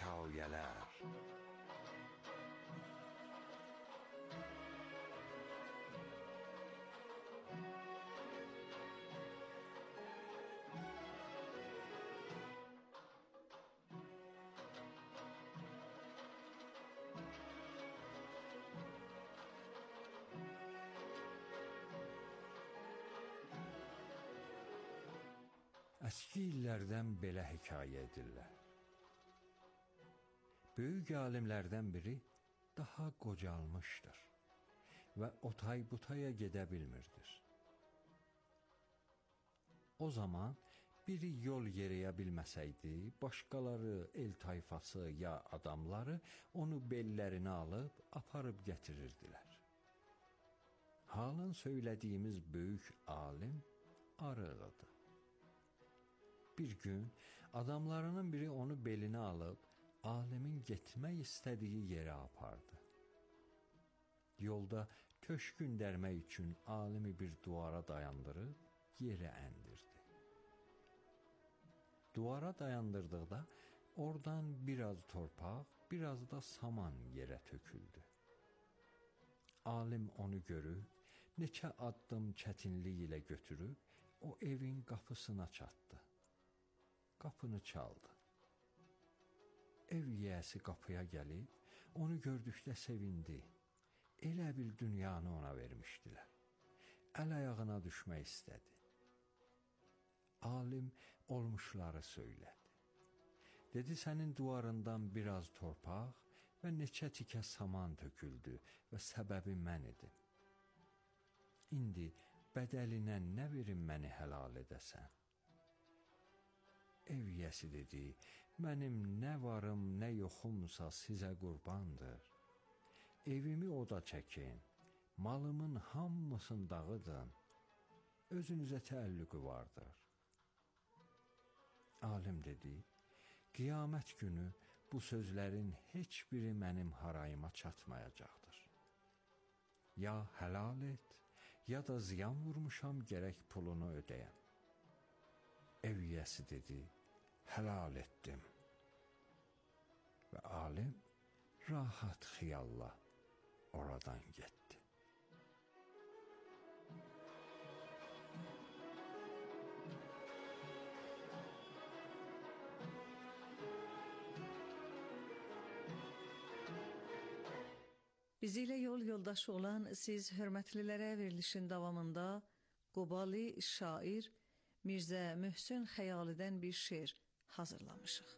hekayələr. Əski illərdən belə hekayə edirlər. Böyük alimlərdən biri daha qocalmışdır və otay-butaya gedə bilmirdir. O zaman biri yol yeriyə bilməsəydi, başqaları, el tayfası ya adamları onu bellərinə alıb, aparıb gətirirdilər. Halın söylədiyimiz böyük alim arıqıdır. Bir gün adamlarının biri onu belinə alıb, alimin getmək istədiyi yerə apardı. Yolda köşkün dərmək üçün alimi bir duvara dayandırıb, yerə əndirdi. Duvara dayandırdıqda, oradan biraz torpaq, biraz da saman yerə töküldü. Alim onu görüb, neçə addım çətinlik ilə götürüb, o evin qapısına çatdı. Qapını çaldı. Ev yiyəsi qapıya gəlib, onu gördükdə sevindi. Elə bil dünyanı ona vermişdilər. Əl ayağına düşmək istədi. Alim olmuşları söylədi. Dedi, sənin duvarından biraz torpaq və neçə tikə saman töküldü və səbəbi mən idim. İndi bədəlinə nə verim məni həlal edəsən? Ev yiyəsi dedi, mənim nə varım, nə yoxumsa sizə qurbandır. Evimi oda çəkin, malımın hamısını dağıdın, özünüzə təəllüqü vardır. Alim dedi, qiyamət günü bu sözlərin heç biri mənim harayıma çatmayacaqdır. Ya həlal et, ya da ziyan vurmuşam, gərək pulunu ödəyəm. Ev yiyəsi dedi, həlal etdim. Və alim rahat xiyalla oradan getdi. Bizi ilə yol yoldaşı olan siz hörmətlilərə verilişin davamında Qobalı şair Mirzə Möhsün Xəyalidən bir şeir hazırlamışıq.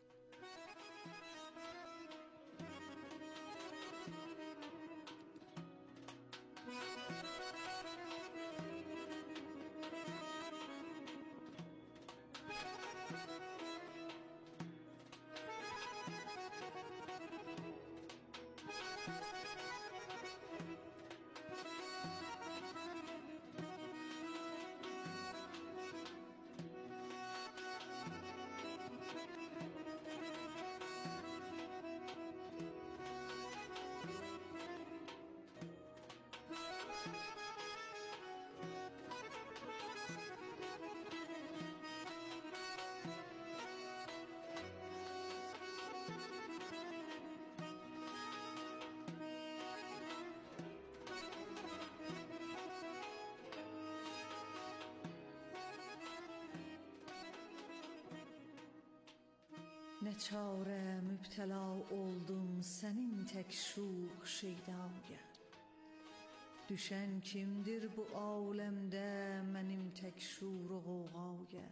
Nə çarə mübtəla oldum sənin tək şux şeydaya. Düşən kimdir bu aləmdə mənim tək şuru qoğaya.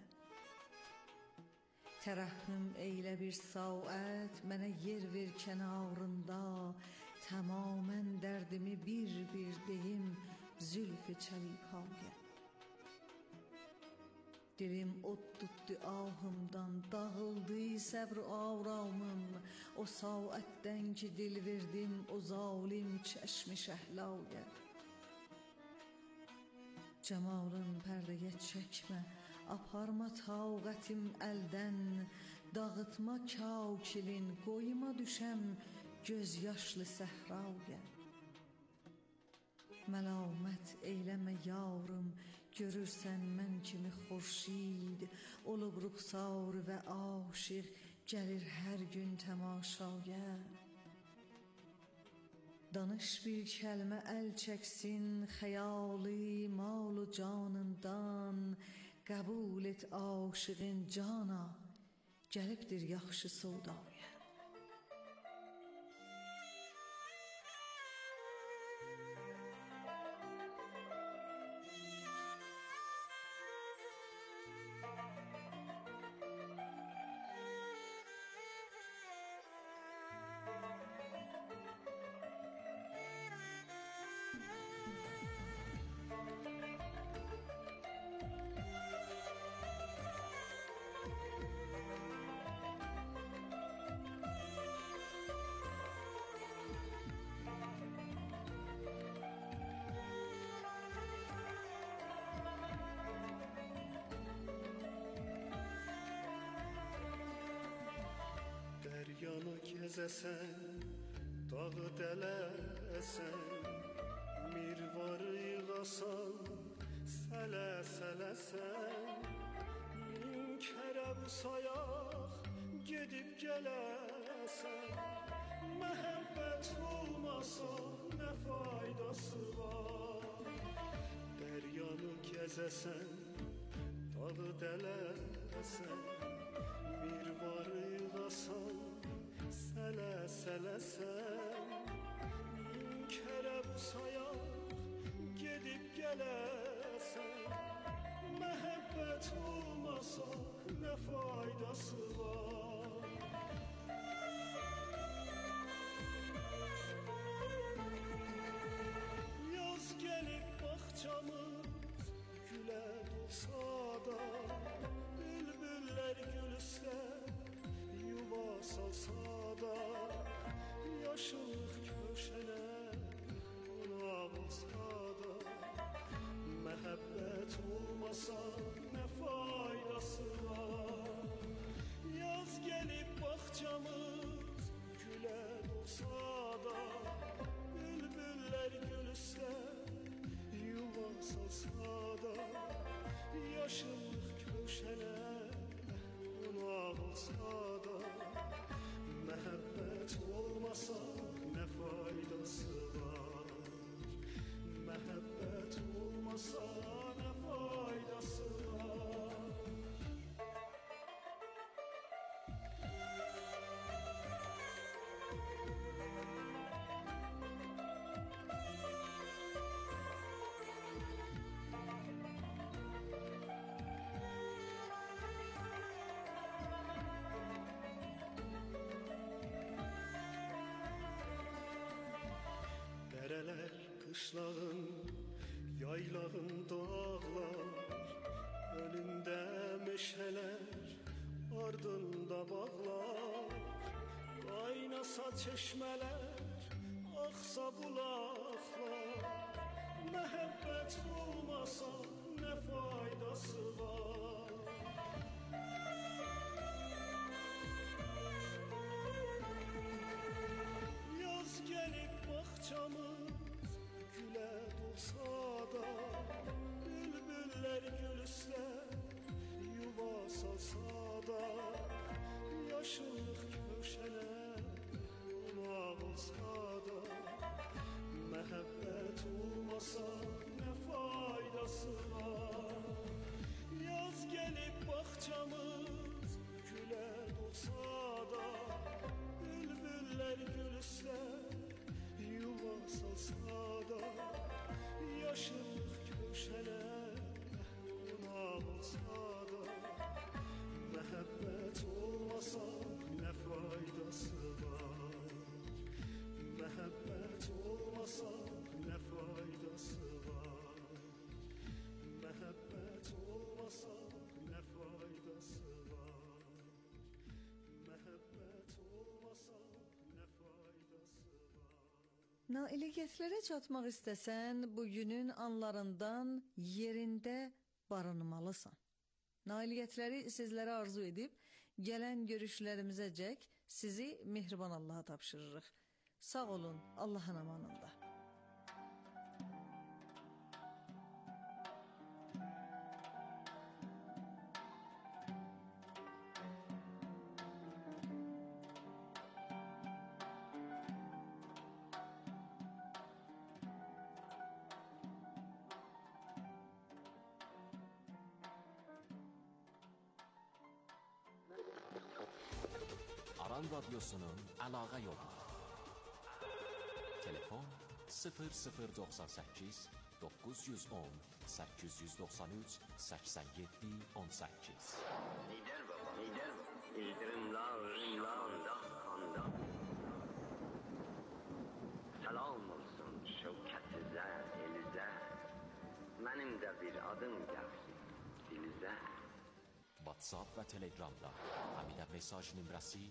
Tərəhhüm eylə bir saat, mənə yer ver kənarında, tamamən dərdimi bir deyim zülf-i çəlipaya. Dilim od tutdu ahımdan, dağıldı səbr aramım, o saatdən ki dil verdim o zalim çəşmi şəhlaya. Cəmalın pərdəyə çəkmə, aparma taqətim əldən, dağıtma kakilin, qoyma düşəm göz yaşlı səhraya. Məlamət eyləmə yarım, görürsən mən kimi xurşid, olub ruxsar və aşiq, gəlir hər gün təmaşaya. Danış bir kəlmə əl çəksin xəyali malu canından. Qəbul et aşığın cana, gəlibdir yaxşı sodaya. Dəryanı gəzəsən, dağı dələsən, mirvarı yığasan, sələ-sələsən. Min kərə bu sayaq, gedib gələsən. Məhəbbət olmasa nə faydası var? Dəryanı gəzəsən, dağı dələsən, mirvarı yığasan, sələ-sələsən. Min kərə bu sayaq, gedib gələsən. Məhəbbət olmasa nə faydası var? Yaz gəlib bağçamız gülə dolsa da, bülbüllər gülsə, yuva salsa da, yaşıllıq köşənə qonaq olsa da, məhəbbət olmasa nə faydası var? Yaz gəlib bağçamız gülə dolsa da, bülbüllər gülsə, yuva salsa da, yaşıllıq köşənə qonaq olsa da, məhəbbət olmasa nə faydası var? Məhəbbət olmasa nə faydası var? Dərələr, qışlağın, yaylağın dağlar, önündə meşələr, ardında bağlar. Qaynasa çeşmələr, axsa bulaqlar. Məhəbbət olmasa nə faydası var? Yaz gəlib bağçamız gülə dolsa da, bülbüllər gülsə, yuva salsa da, yaşıllıq köşənə qonaq olsa da, məhəbbət olmasa nə faydası var? Yaz gəlib bağçamız gülə dolsa da, bülbüllər gülsə, yuva salsa da, yaşıllıq köşənə qonaq olsa da, məhəbbət olmasa nə faydası var? Məhəbbət olmasa nə faydası var? Məhəbbət olmasa nə faydası var? Məhəbbət olmasa nə faydası var? Nailiyyətlərə çatmaq istəsən, bugünün anlarından yerində barınmalısan. Nailiyyətləri sizlərə arzu edib, gələn görüşlərimizəcək sizi mehriban Allaha tapşırırıq. Sağ olun, Allahın amanında. Aran Radyosu'nun əlaqə yolu. Telefon 0098 910 893 87 18. Lider baba, lider baba. İldırımlarında handa. Salam olsun şevkətizə, elizə. Mənim də bir adım gəlsin dilizə. WhatsApp və Telegramda həmidə mesaj nömrəsi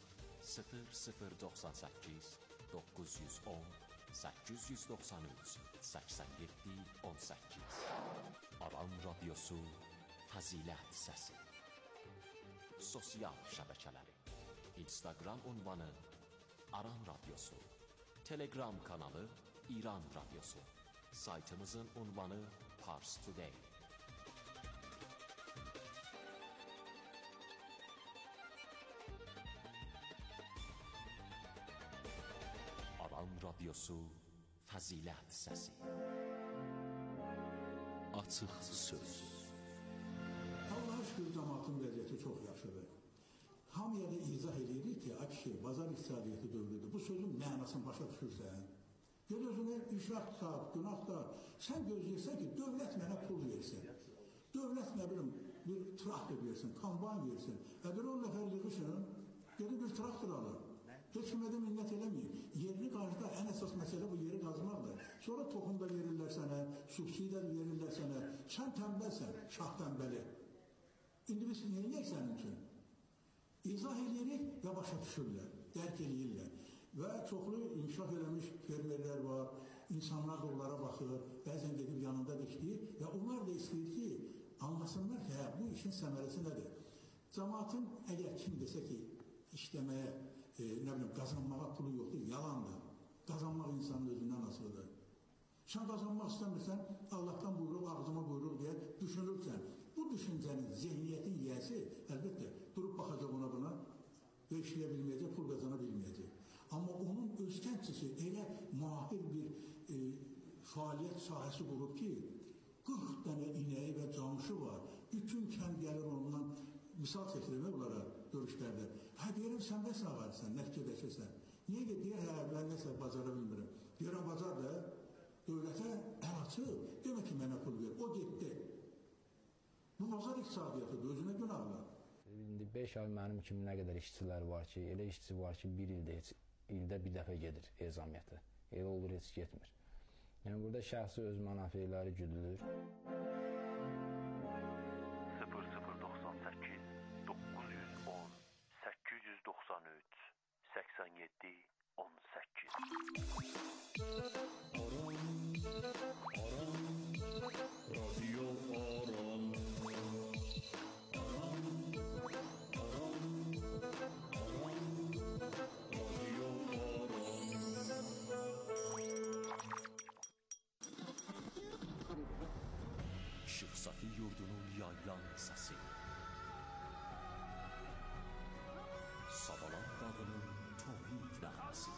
0098 910 893 87 18. Aran Radyosu Fəzilət Səsi. Sosial şəbəkələri: Instagram ünvanı Aran Radyosu, Telegram kanalı İran Radyosu, saytımızın ünvanı Pars Today. Aran Radyosu Fəzilət Səsi. Açıq söz. Allah'a şükür cəmaatın vəziyyəti çox yaxşıdır. Hamıya da izah edirik ki, ki, bazar iqtisadiyyatı dövrüdür. Bu sözün mənasını başa düşürsən. Gör özünə işraq sahib, günah da, sən gözləyirsən ki, dövlət mənə pul versin. Dövlət nə bilim, bir traktor versin, kombayn versin. Əgər 10 nəfər yığışın, gedib bir traktor alır. Heç kimə də minnət eləməyin. Yerli qazda ən əsas məsələ bu yeri qazmaqdır. Sonra toxum da verirlər sənə, subsidi də verirlər sənə. Sən tənbəlsən, şah tənbəli. İndi biz neyinək sənin üçün? İzah edirik və başa düşürlər, dərk edirlər. Və çoxlu inkişaf eləmiş fermerlər var, insanlar da onlara baxır, bəzən gedib yanında dikdir və onlar da istəyir ki, anlasınlar ki, bu işin səmərəsi nədir? Cəmaatın əgər kim desə ki, işləməyə, nə bilim, qazanmağa pulu yoxdur, yalandır. Qazanmaq insanın özündən asılıdır. Sən qazanmaq istəmirsən, Allahdan buyruq, ağzıma buyruq deyə düşünürsən. Bu düşüncənin, zehniyyətin yiyəsi əlbəttə durub baxacaq ona buna və işləyə bilməyəcək, pul qazana bilməyəcək. Amma onun öz kəndçisi elə mahir bir fəaliyyət sahəsi qurub ki, 40 dənə inəyi və camışı var. Bütün kənd gəlir ondan, misal çəkdirmək onlara görüşlərdə. Hə, deyirəm, sən bəs nə varırsan, nə fikirləşirsən? Niyə ki, deyir, hə, mən nəsə bacara bilmirəm. Deyirəm, bacar da, dövlətə əl açıb, demək ki, mənə pul ver, o getdi. Bu bazar iqtisadiyyatıdır, özünə günahlar. İndi 5 ay mənim kimi nə qədər işçilər var ki, elə işçi var ki, bir ildə bir dəfə gedir ezamiyyətə. Elə olur, heç getmir. Yəni, burada şəxsi öz mənafeyləri güdülür. 0098 910 893 87 18. رادیو آرام Işıq Safi yurdunun yayılan səsi. Savalan dağının tohid nəğməsi.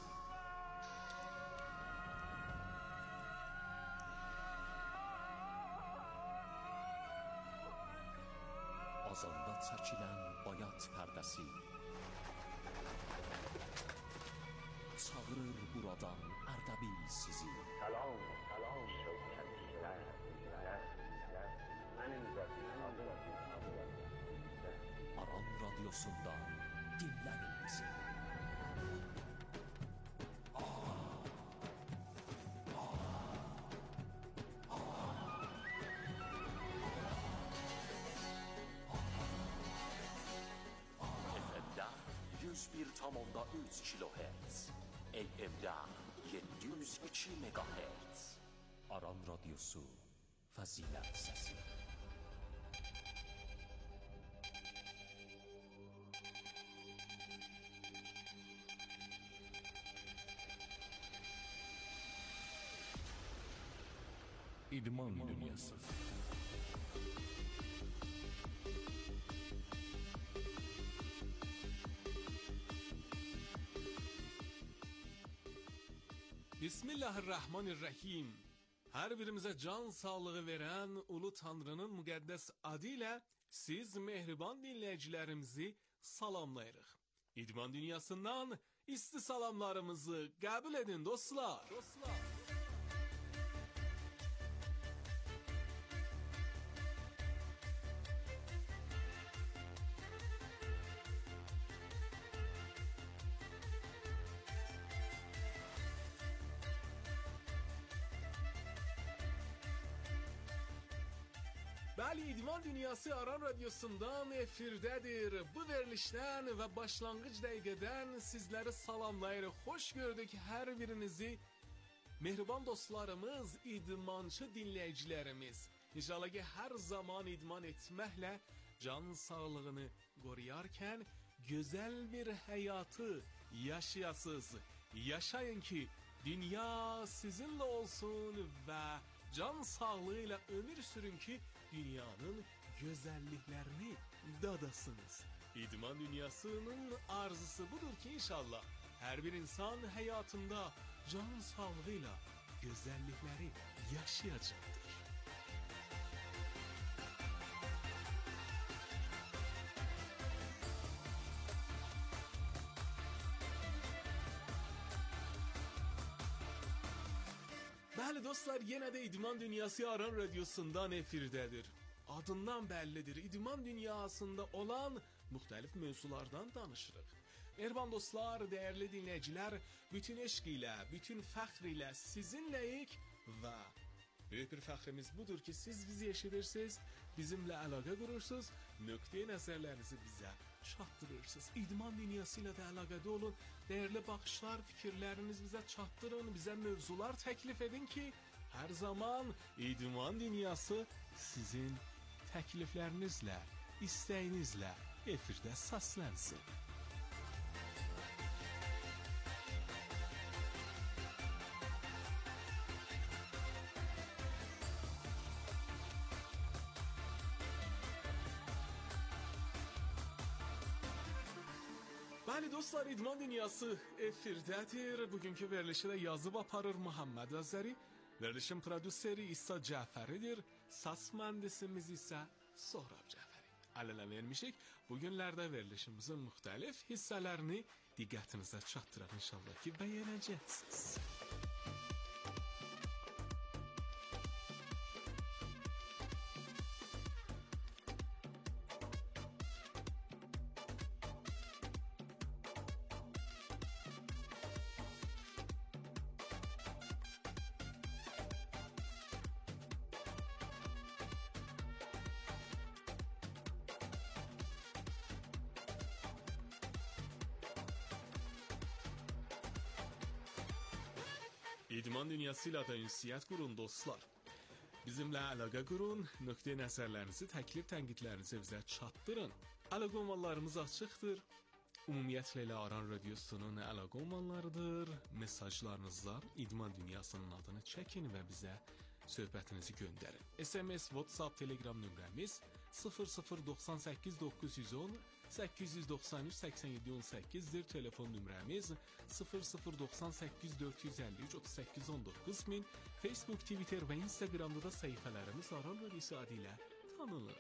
Azanda çəkilən bayat pərdəsi çağırır buradan Ərdəbil sizi. Salam, salam şevkətizə, elizə. Mənim də bir adım Aran Radyosu'ndan dinlənin bizi. FM'də 101,3 kHz, AM'də 702 MHz. Aran Radyosu Fəzilət Səsi. İdman dünyası. Bismillahirrahmanirrahim. Hər birimizə can sağlığı verən Ulu Tanrının müqəddəs adı ilə siz mehriban dinləyicilərimizi salamlayırıq. İdman dünyasından isti salamlarımızı qəbul edin dostlar. Bəli, İdman Dünyası Aran Radyosu'ndan efirdədir. Bu verilişdən və başlanğıc dəqiqədən sizləri salamlayırıq. Xoş gördük hər birinizi. Mehriban dostlarımız, idmançı dinləyicilərimiz. İnşallah ki, hər zaman idman etməklə can sağlığını qoruyarkən gözəl bir həyatı yaşayasınız. Yaşayın ki, dünya sizinlə olsun və can sağlığıyla ömür sürün ki, dünyanın gözəlliklərini dadasınız. İdman dünyasının arzusu budur ki inşallah hər bir insan həyatında can sağlığıyla gözəllikləri yaşayacaqdır. Bəli dostlar, yenə də İdman Dünyası Aran Radyosu'ndan efirdədir. Adından bəllidir, İdman dünyasında olan müxtəlif mövzulardan danışırıq. Mehriban dostlar, dəyərli dinləyicilər, bütün eşq ilə, bütün fəxr ilə sizinləyik və böyük bir fəxrimiz budur ki, siz bizi eşidirsiniz, bizimlə əlaqə qurursunuz, nöqteyi nəzərlərinizi bizə çatdırırsınız. İdman dünyası ilə də əlaqədə olun, dəyərli baxışlar, fikirləriniz bizə çatdırın, bizə mövzular təklif edin ki, hər zaman İdman dünyası sizin təkliflərinizlə, istəyinizlə efirdə səslənsin. Bəli dostlar, İdman Dünyası efirdədir. Bugünkü verilişi də yazıb aparır Muhammed Azəri. Verilişin prodüseri İsa Cəfəridir. Səs mühəndisimiz isə Sohrab Cəfəri. Əl-ələ vermişik. Bugünlərdə verilişimizin müxtəlif hissələrini diqqətinizə çatdıraq inşallah ki, bəyənəcəksiniz. İdman dünyasıyla da ünsiyyət qurun dostlar. Bizimlə əlaqə qurun, nöqteyi nəzərlərinizi, təklif tənqidlərinizi bizə çatdırın. Əlaqə ünvanlarımız açıqdır. Ümumiyyətlə ilə Aran Radyosu'nun əlaqə ünvanlarıdır. Mesajlarınızla İdman dünyasının adını çəkin və bizə söhbətinizi göndərin. SMS, WhatsApp, Telegram nömrəmiz 0098 910 893 87 18'dir. Telefon nömrəmiz 0098 453 38 19 min. Facebook, Twitter və Instagramda da səhifələrimiz Aran Radyosu adı ilə tanınır.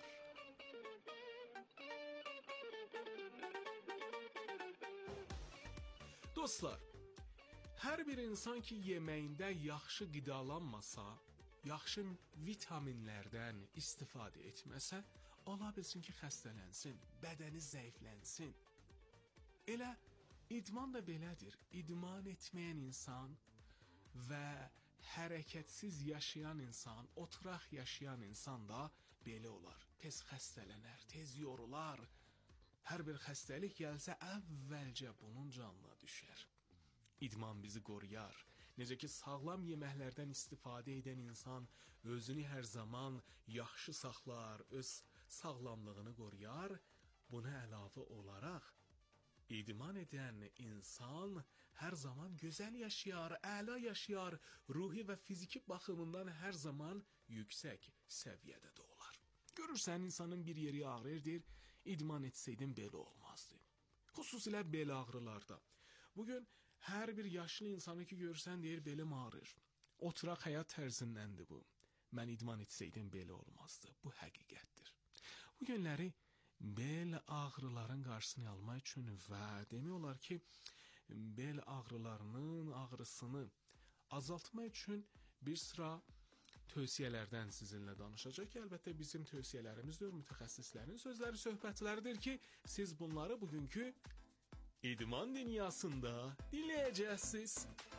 Dostlar, hər bir insan ki yeməyində yaxşı qidalanmasa, yaxşı vitaminlərdən istifadə etməsə, ola bilsin ki xəstələnsin, bədəni zəiflənsin. Elə idman da belədir. İdman etməyən insan və hərəkətsiz yaşayan insan, oturaq yaşayan insan da belə olar. Tez xəstələnər, tez yorular. Hər bir xəstəlik gəlsə əvvəlcə bunun canına düşər. İdman bizi qoruyar. Necə ki sağlam yeməklərdən istifadə edən insan özünü hər zaman yaxşı saxlar, öz sağlamlığını qoruyar. Buna əlavə olaraq idman edən insan hər zaman gözəl yaşayar, əla yaşayar, ruhi və fiziki baxımından hər zaman yüksək səviyyədə də olar. Görürsən insanın bir yeri ağrır, deyir, idman etsəydin belə olmazdı. Xüsusilə bel ağrılarda. Bugün hər bir yaşlı insanı ki görsən deyir, belim ağrır. Oturaq həyat tərzindəndir bu. Mən idman etsəydim belə olmazdı. Bu həqiqətdir. Bu günləri bel ağrıların qarşısını almaq üçün və demək olar ki, bel ağrısını azaltmaq üçün bir sıra tövsiyələrdən sizinlə danışacaq ki, əlbəttə bizim tövsiyələrimizdir, mütəxəssislərin sözləri, söhbətləridir ki, siz bunları bugünkü İdman Dünyasında dinləyəcəksiniz.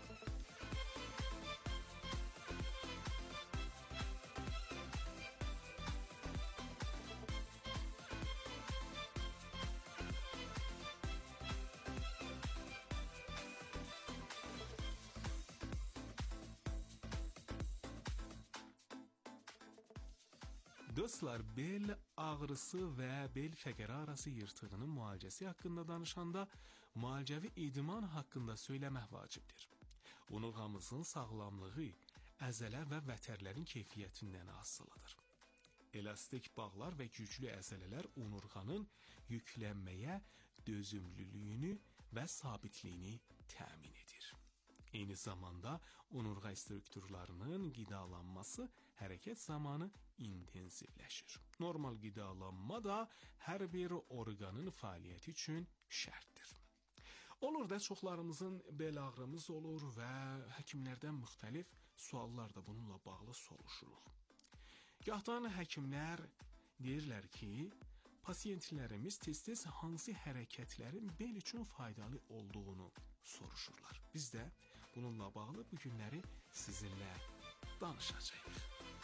Dostlar, bel ağrısı və bel fəqəri arası yırtığının müalicəsi haqqında danışanda müalicəvi idman haqqında söyləmək vacibdir. Onurğamızın sağlamlığı əzələ və vətərlərin keyfiyyətindən asılıdır. Elastik bağlar və güclü əzələlər onurğanın yüklənməyə dözümlülüyünü və sabitliyini təmin edir. Eyni zamanda onurğa strukturlarının qidalanması hərəkət zamanı intensivləşir. Normal qidalanma da hər bir orqanın fəaliyyəti üçün şərtdir. Olur da çoxlarımızın bel ağrımız olur və həkimlərdən müxtəlif suallar da bununla bağlı soruşuruq. Gahdan həkimlər deyirlər ki, pasiyentlərimiz tez-tez hansı hərəkətlərin bel üçün faydalı olduğunu soruşurlar. Biz də bununla bağlı bu günləri sizinlə danışacağıq.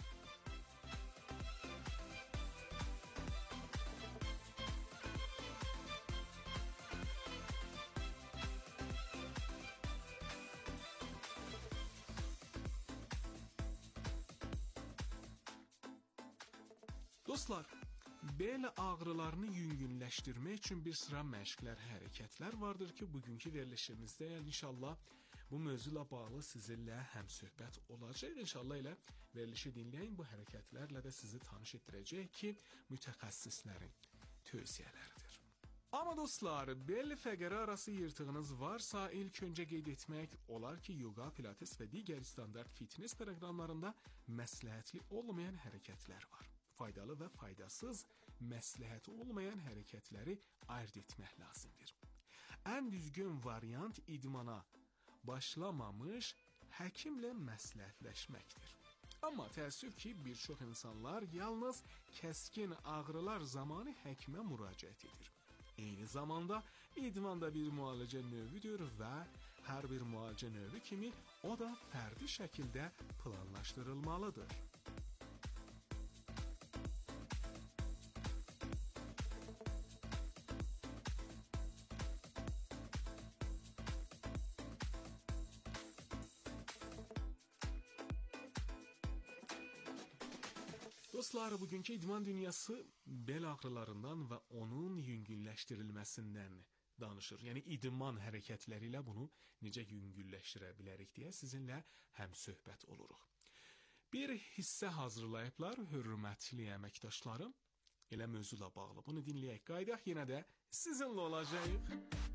Dostlar, bel ağrılarını yüngülləşdirmək üçün bir sıra məşqlər, hərəkətlər vardır ki, bugünkü verilişimizdə inşallah bu mövzuyla bağlı sizinlə həmsöhbət olacaq. İnşallah elə verilişi dinləyin, bu hərəkətlərlə də sizi tanış etdirəcək ki, mütəxəssislərin tövsiyələridir. Amma dostlar, bel fəqəri arası yırtığınız varsa, ilk öncə qeyd etmək olar ki, yoga, pilates və digər standart fitness proqramlarında məsləhətli olmayan hərəkətlər var. Faydalı və faydasız, məsləhəti olmayan hərəkətləri ayırt etmək lazımdır. Ən düzgün variant idmana başlamamış həkimlə məsləhətləşməkdir. Amma təəssüf ki, bir çox insanlar yalnız kəskin ağrılar zamanı həkimə müraciət edir. Eyni zamanda idman da bir müalicə növüdür və hər bir müalicə növü kimi o da fərdi şəkildə planlaşdırılmalıdır. Dostlar, bugünkü idman dünyası bel ağrılarından və onun yüngülləşdirilməsindən danışır. Yəni idman hərəkətləri ilə bunu necə yüngülləşdirə bilərik deyə sizinlə həmsöhbət oluruq. Bir hissə hazırlayıblar, hörmətli əməkdaşlarım. Elə mövzuyla bağlı bunu dinləyək, qaydaq yenə də sizinlə olacağıq.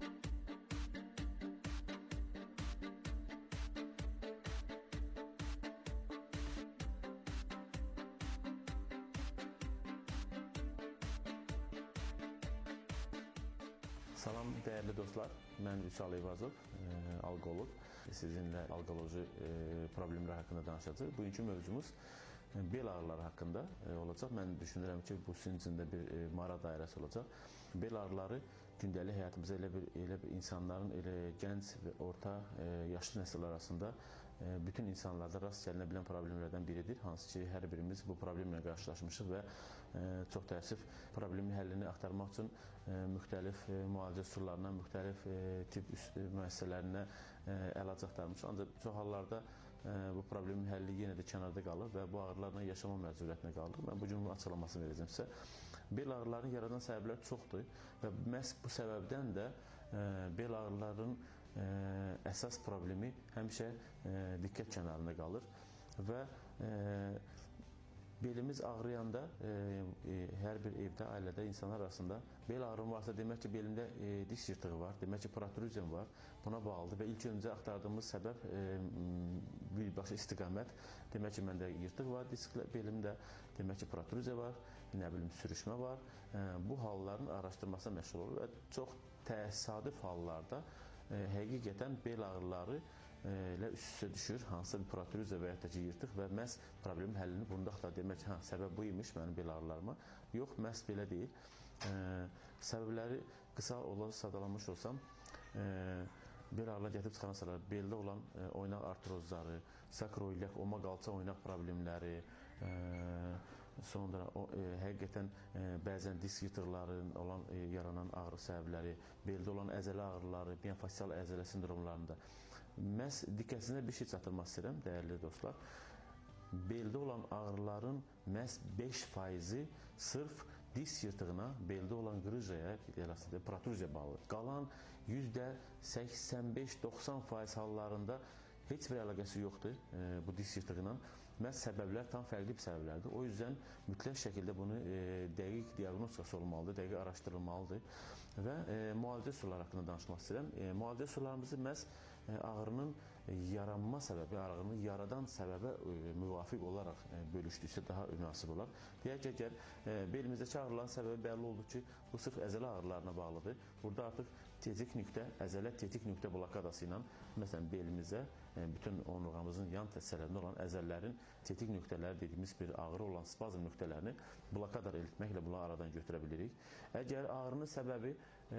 Salam dəyərli dostlar, mən Vüsal Eyvazov, alqoloq. Sizinlə alqoloji problemlər haqqında danışacağıq. Bugünkü mövzumuz bel ağrıları haqqında olacaq. Mən düşünürəm ki, bu sizin üçün də bir maraq dairəsi olacaq. Bel ağrıları gündəlik həyatımızda elə bir insanların, elə gənc və orta yaşlı nəsil arasında bütün insanlarda rast gəlinə bilən problemlərdən biridir. Hansı ki, hər birimiz bu problemlə qarşılaşmışıq və çox təəssüf problemin həllini axtarmaq üçün müxtəlif müalicə üsullarına, müxtəlif tibb müəssisələrinə əlac axtarmışıq. Ancaq çox hallarda bu problemin həlli yenə də kənarda qalır və bu ağrılarla yaşama məcburiyyətinə qalır. Mən bugün bunun açıqlamasını verəcəm sizə. Bel ağrılarını yaradan səbəblər çoxdur və məhz bu səbəbdən də bel ağrılarının əsas problemi həmişə diqqət kənarında qalır və belimiz ağrıyanda hər bir evdə, ailədə insanlar arasında bel ağrım varsa demək ki, belində disk yırtığı var, demək ki, protruzyon var, buna bağlıdır və ilk öncə axtardığımız səbəb birbaşa istiqamət, demək ki, məndə yırtıq var, belimdə, demək ki, protruzya var, nə bilim, sürüşmə var. Bu halların araşdırılmasına məşğul olur və çox təsadüf hallarda həqiqətən bel ağrıları ilə üst-üstə düşür, hansısa bir protruzya və ya da ki, yırtıq və məhz problemin həllini bunda axtar. Demək ki, səbəb bu imiş mənim bel ağrılarıma. Yox, məhz belə deyil. Səbəbləri qısa olaraq sadalanmış olsam, bel ağrılar gətirib çıxaransalar, beldə olan oynaq artrozları, sakroiliak, omaqalça oynaq problemləri, sonra həqiqətən bəzən disk yırtıqlarının olan yaranan ağrı səbəbləri, beldə olan əzələ ağrıları, miofascial əzələ sindromlarında. Məhz diqqətinizə bir şey çatdırmaq istəyirəm, dəyərli dostlar. Beldə olan ağrıların məhz 5%-i sırf disk yırtığına, beldə olan qrıjaya, protruzya bağlıdır. Qalan %85-90% hallarında heç bir əlaqəsi yoxdur bu disk yırtığı ilə. Məhz səbəblər tam fərqli bir səbəblərdir. O yüzden mütləq şəkildə bunu dəqiq diaqnostikası olmalıdır, dəqiq araşdırılmalıdır və müalicə üsulları haqqında danışmaq istəyirəm. Müalicə üsullarımızı məhz ağrının yaranma səbəbi, ağrının yaradan səbəbə müvafiq olaraq bölüşdüksə daha münasib olar. Deyək ki, əgər belimizdəki ağrıların səbəbi bəlli oldu ki, bu sırf əzələ ağrılarına bağlıdır. Burada artıq tetik nöqtə, əzələ tetik nöqtə blokadası ilə, məsələn, belimizə bütün onurğamızın yan təsəllərində olan əzəllərin tetik nöqtələri dediyimiz bir ağrı olan spazm nöqtələrini blokadar etməklə bunu aradan götürə bilirik. Əgər ağrının səbəbi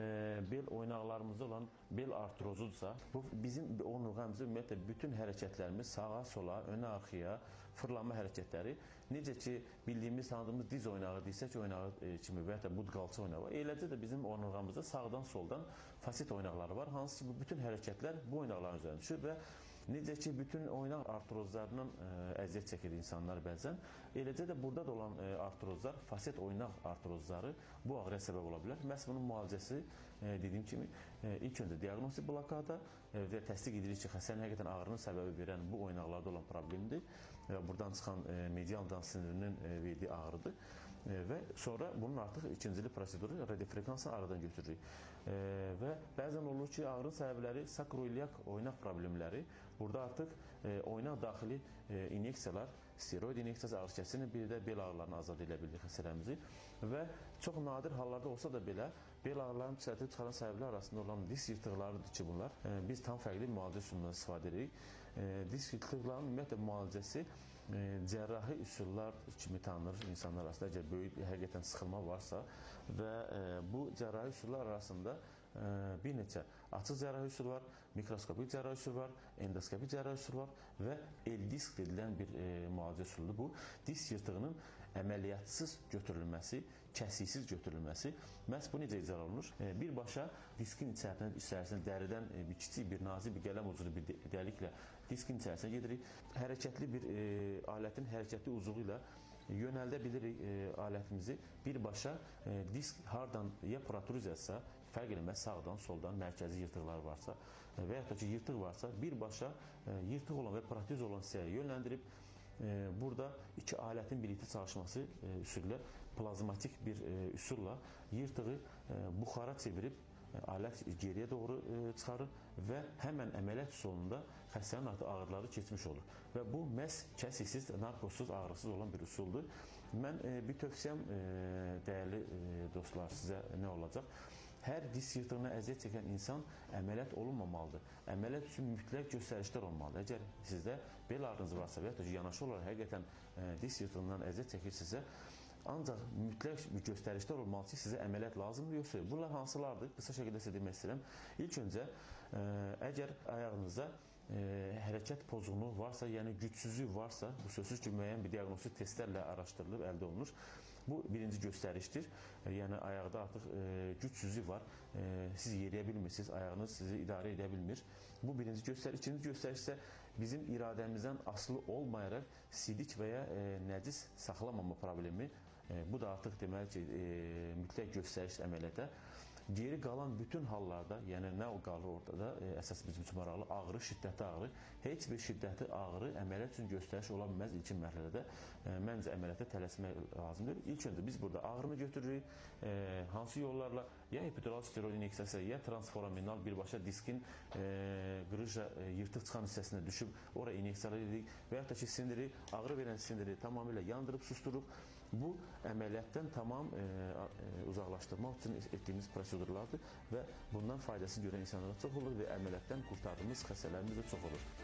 bel oynaqlarımızda olan bel artrozudursa, bu bizim onurğamızda ümumiyyətlə bütün hərəkətlərimiz sağa, sola, önə, arxaya, fırlanma hərəkətləri, necə ki, bildiyimiz, tanıdığımız diz oynağı, dirsək oynağı kimi və ya da bud qalça oynağı var. Eləcə də bizim onurğamızda sağdan, soldan fasit oynaqları var. Hansı ki, bütün hərəkətlər bu oynaqların üzərində düşür və necə ki, bütün oynaq artrozlarından əziyyət çəkir insanlar bəzən, eləcə də burada da olan artrozlar, faset oynaq artrozları bu ağrıya səbəb ola bilər. Məhz bunun müalicəsi, dediyim kimi, ilk öncə diaqnostik blokada və təsdiq edilir ki, xəstənin həqiqətən ağrının səbəbi verən bu oynaqlarda olan problemdir və buradan çıxan medial dans sinirinin verdiyi ağrıdır və sonra bunun artıq ikincili proseduru radiofrekansını aradan götürürük və bəzən olur ki, ağrının səbəbləri sakroiliak oynaq problemləri, burada artıq oynaq daxili inyeksiyalar, steroid inyeksiyası ağrı kəsini, bir də bel ağrılarını azad edə bilir xəstələrimizi və çox nadir hallarda olsa da belə bel ağrılarını düzəltib çıxaran səbəblər arasında olan disk yırtıqlarıdır ki, bunlar. Biz tam fərqli müalicə üsulundan istifadə edirik. Disk yırtıqlarının ümumiyyətlə müalicəsi cərrahi üsullar kimi tanınır insanlar arasında. Əgər böyük həqiqətən sıxılma varsa və bu cərrahi üsullar arasında bir neçə açıq cərrahi üsul var, mikroskopik cərrahi üsul var, endoskopik cərrahi üsul var və el-disk edilən bir müalicə üsuludur. Bu, disk yırtığının əməliyyatsız götürülməsi, kəsiksiz götürülməsi. Məhz bu necə icra olunur? Birbaşa diskin içərisində dəridən kiçik bir nazik bir qələm uclu bir dəliklə diskin içərisinə gedirik. Hərəkətli bir alətin hərəkətli uzuğu ilə yönəldə bilirik alətimizi. Birbaşa disk hardan ya protruziyasa, fərq eləməz sağdan, soldan, mərkəzi yırtıqlar varsa və yaxud da ki, yırtıq varsa, birbaşa yırtıq olan və protruz olan hissəyə yönləndirib burada iki alətin birlikdə çalışması üsulla, plazmatik bir üsulla yırtığı buxara çevirib alət geriyə doğru çıxarır və həmən əməliyyat üsulunda xəstənin artıq ağrıları keçmiş olur. Və bu məhz kəsiksiz, narkozsuz, ağrısız olan bir üsuldur. Mən bir tövsiyəm, dəyərli dostlar, sizə nə olacaq? Hər disk yırtığına əziyyət çəkən insan əməliyyat olunmamalıdır. Əməliyyat üçün mütləq göstərişlər olmalıdır. Əgər sizdə bel ağrınız varsa və ya da yanaşı olaraq həqiqətən disk yırtığından əziyyət çəkirsinizsə, ancaq mütləq göstərişlər olmalı ki, sizə əməliyyat lazımdır, yoxsa bunlar hansılardır? Qısa şəkildə sizə demək istəyirəm. İlk öncə, əgər ayağınızda hərəkət pozğunluğu varsa, yəni gücsüzlük varsa, bu sözsüz ki, müəyyən bir diaqnostik testlərlə araşdırılıb, əldə olunur. Bu birinci göstərişdir. Yəni ayaqda artıq gücsüzlük var. Siz yeriyə bilmirsiniz, ayağınız sizi idarə edə bilmir. Bu birinci göstəriş. İkinci göstəriş isə bizim iradəmizdən asılı olmayaraq sidik və ya nəcis saxlamama problemi. Bu da artıq deməli ki, mütləq göstəriş əməliyyata. Geri qalan bütün hallarda, yəni nə o qalır ortada, əsas bizim üçün maraqlı ağrı, şiddətli ağrı, heç bir şiddətli ağrı əməliyyat üçün göstəriş ola bilməz ilkin mərhələdə. Məncə əməliyyata tələsmək lazımdır. İlk öncə biz burada ağrını götürürük, hansı yollarla, ya epidural steroid inyeksiyası, ya transforaminal birbaşa diskin qrıja yırtıq çıxan hissəsinə düşüb, oraya inyeksiyalar edirik və yaxud da ki, sindiri, ağrı verən sindiri tamamilə yandırıb, susturuq. Bu əməliyyatdan tamam uzaqlaşdırmaq üçün etdiyimiz prosedurlardır və bundan faydası görən insanlar çox olur və əməliyyatdan qurtardığımız xəstələrimiz də çox olur.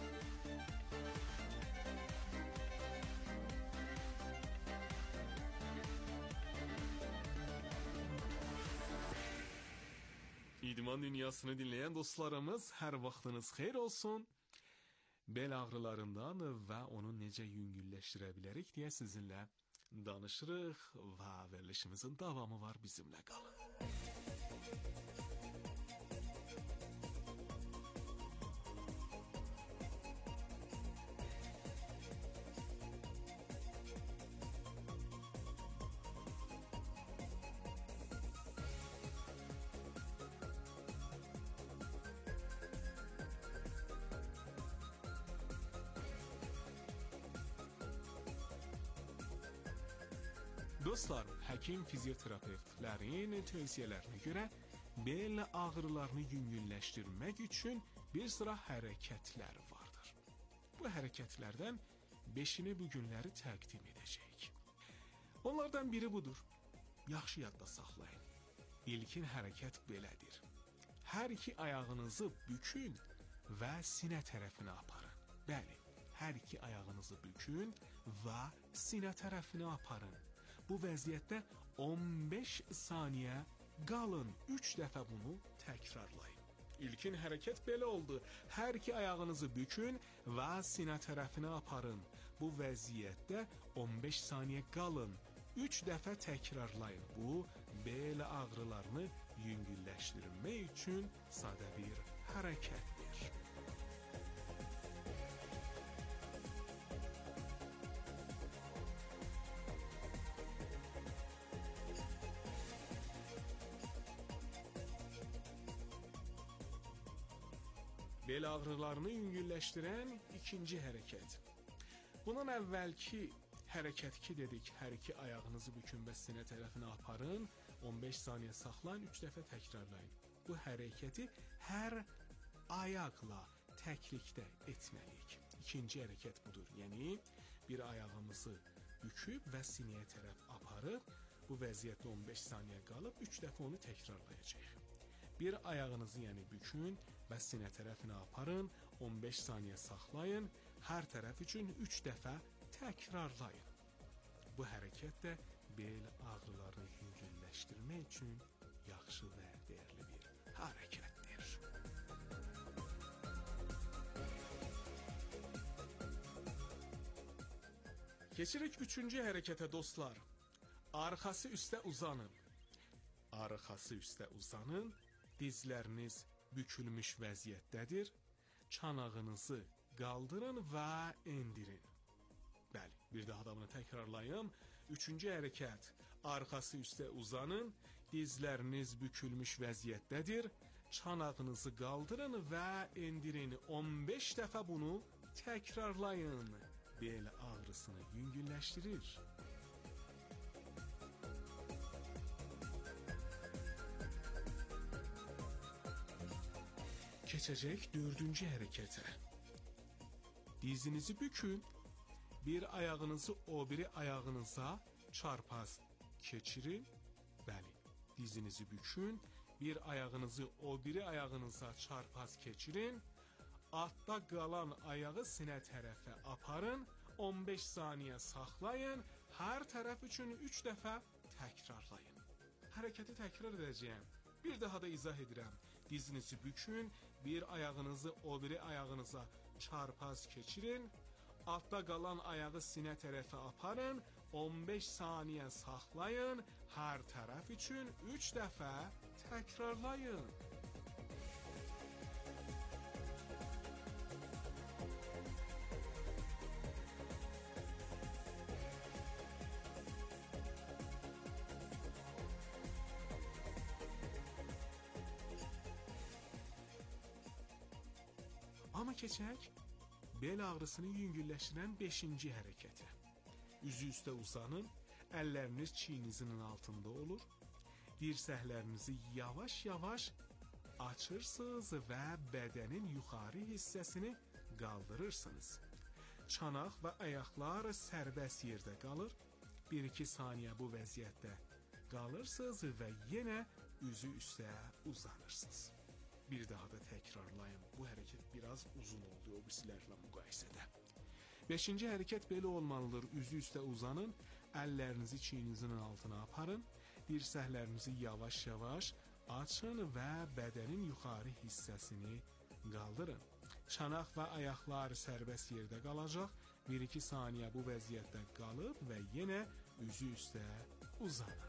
İdman dünyasını dinleyen dostlarımız, hər vaxtınız xeyir olsun. Bel ağrılarından və onu necə yüngülləşdirə bilərik deyə sizinlə danışırıq və verilişimizin davamı var, bizimlə qalın. Dostlar, həkim fizioterapevtlərin tövsiyələrinə görə bel ağrılarını yüngülləşdirmək üçün bir sıra hərəkətlər vardır. Bu hərəkətlərdən 5-ini bu günləri təqdim edəcəyik. Onlardan biri budur. Yaxşı yadda saxlayın. İlkin hərəkət belədir. Hər iki ayağınızı bükün və sinə tərəfinə aparın. Bəli, hər iki ayağınızı bükün və sinə tərəfinə aparın. Bu vəziyyətdə 15 saniyə qalın. 3 dəfə bunu təkrarlayın. İlkin hərəkət belə oldu. Hər iki ayağınızı bükün və sinə tərəfinə aparın. Bu vəziyyətdə 15 saniyə qalın. 3 dəfə təkrarlayın. Bu, bel ağrılarını yüngülləşdirmək üçün sadə bir hərəkətdir. Bel ağrılarını yüngülləşdirən ikinci hərəkət. Bundan əvvəlki hərəkət 2 dedik. Hər iki ayağınızı bükün və sinə tərəfinə aparın. 15 saniyə saxlayın, 3 dəfə təkrarlayın. Bu hərəkəti hər ayaqla təklikdə etməliyik. İkinci hərəkət budur. Yəni, bir ayağımızı büküb və sinəyə tərəf aparıb, bu vəziyyətdə 15 saniyə qalıb, 3 dəfə onu təkrarlayacaq. Bir ayağınızı bükün və sinə tərəfinə aparın, 15 saniyə saxlayın, hər tərəf üçün 3 dəfə təkrarlayın. Bu hərəkət də bel ağrılarını yüngülləşdirmək üçün yaxşı və dəyərli bir hərəkətdir. Keçirik 3-cü hərəkətə dostlar. Arxası üstə uzanın. Arxası üstə uzanın. Dizləriniz bükülmüş vəziyyətdədir. Çanağınızı qaldırın və endirin. Bəli, bir daha da bunu təkrarlayım. 3-cü hərəkət. Arxası üstə uzanın. Dizləriniz bükülmüş vəziyyətdədir. Çanağınızı qaldırın və endirin. 15 dəfə bunu təkrarlayın. Bel ağrısını yüngülləşdirir. Keçəcək 4-cü hərəkətə. Dizinizi bükün, bir ayağınızı o biri ayağınıza çarpaz keçirin. Bəli, dizinizi bükün, bir ayağınızı o biri ayağınıza çarpaz keçirin. Altda qalan ayağı sinə tərəfə aparın, 15 saniyə saxlayın, hər tərəf üçün 3 dəfə təkrarlayın. Hərəkəti təkrar edəcəyəm. Bir daha da izah edirəm. Dizinizi bükün, bir ayağınızı o biri ayağınıza çarpaz keçirin. Altda qalan ayağı sinə tərəfə aparın, 15 saniyə saxlayın, hər tərəf üçün 3 dəfə təkrarlayın. Amma keçək bel ağrısını yüngülləşdirən 5-ci hərəkətə. Üzü üstə uzanın, əlləriniz çiyninizin altında olur. Dirsəklərinizi yavaş-yavaş açırsınız və bədənin yuxarı hissəsini qaldırırsınız. Çanaq və ayaqlar sərbəst yerdə qalır. 1-2 saniyə bu vəziyyətdə qalırsınız və yenə üzü üstə uzanırsınız. Bir daha da təkrarlayım. Bu hərəkət biraz uzun oldu o birisilərlə müqayisədə. 5-ci hərəkət belə olmalıdır. Üzü üstə uzanın, əllərinizi çiyninizin altına aparın, dirsəklərinizi yavaş-yavaş açın və bədənin yuxarı hissəsini qaldırın. Çanaq və ayaqlar sərbəst yerdə qalacaq. 1-2 saniyə bu vəziyyətdə qalıb və yenə üzü üstə uzanın.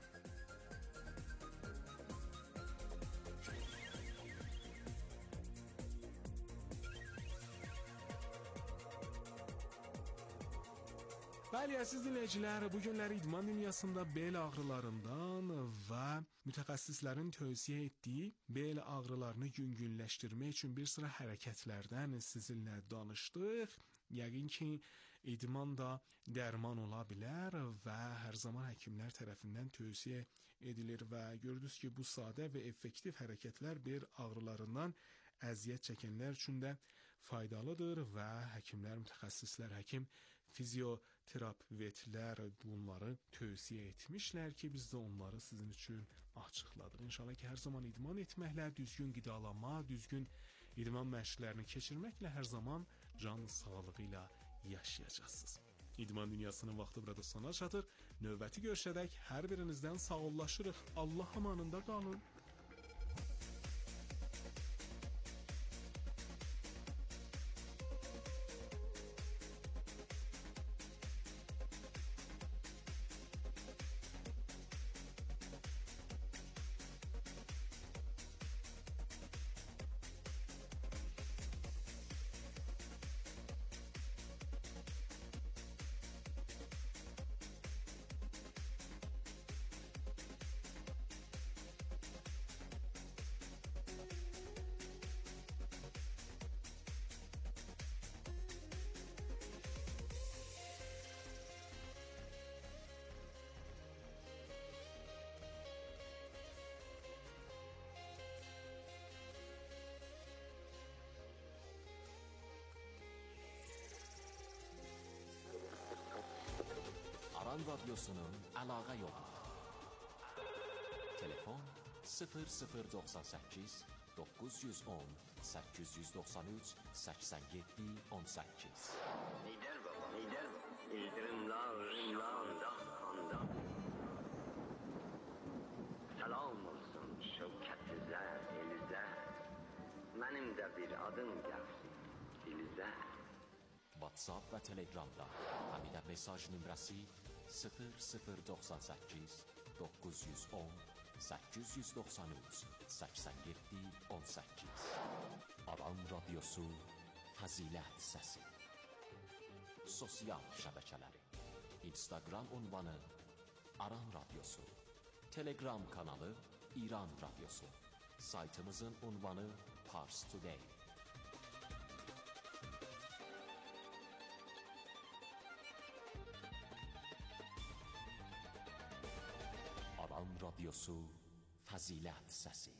Bəli, əziz dinləyicilər, bu günləri idman dünyasında bel ağrılarından və mütəxəssislərin tövsiyə etdiyi bel ağrılarını yüngülləşdirmək üçün bir sıra hərəkətlərdən sizinlə danışdıq. Yəqin ki, idman da dərman ola bilər və hər zaman həkimlər tərəfindən tövsiyə edilir və gördünüz ki, bu sadə və effektiv hərəkətlər bel ağrılarından əziyyət çəkənlər üçün də faydalıdır və həkimlər, mütəxəssislər, fizioterapevtlər bunları tövsiyə etmişlər ki, biz də onları sizin üçün açıqladıq. İnşallah ki, hər zaman idman etməklə, düzgün qidalanma, düzgün idman məşqlərini keçirməklə hər zaman can sağlığı ilə yaşayacaqsınız. İdman dünyasının vaxtı burada sona çatır. Növbəti görüşədək hər birinizdən sağollaşırıq. Allah amanında qalın. Aran Radyosu'nun əlaqə yolu. Telefon 0098 910 893 87 18. Lider baba, lider. İldırımlar, anda. Salam olsun şevkətizə, elizə. Mənim də bir adım gəlsin, dilizə. WhatsApp və Telegramda həmidə mesaj nömrəsi 0098 910 893 87 18. Aran Radyosu Fəzilət Səsi. Sosial şəbəkələri: Instagram ünvanı Aran Radyosu, Telegram kanalı İran Radyosu, saytımızın ünvanı Pars Today. Aran Radyosu Fəzilət Səsi.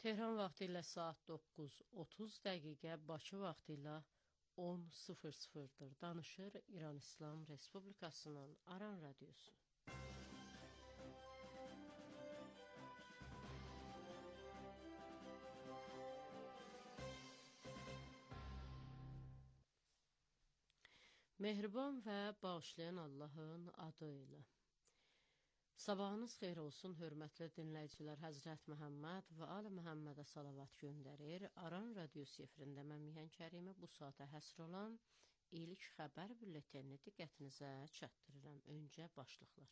Tehran vaxtı ilə saat 9:30 dəqiqə, Bakı vaxtı ilə 10:00-dır. Danışır İran İslam Respublikasının Aran Radiosu. Mehriban və bağışlayan Allahın adı ilə. Sabahınız xeyir olsun, hörmətli dinləyicilər. Həzrət Məhəmməd və Ali Məhəmmədə salavat göndərir. Aran Radiosu efirində mən Mihan Kərimi bu saata həsr olan ilk xəbər bülletenini diqqətinizə çatdırıram. Öncə başlıqlar.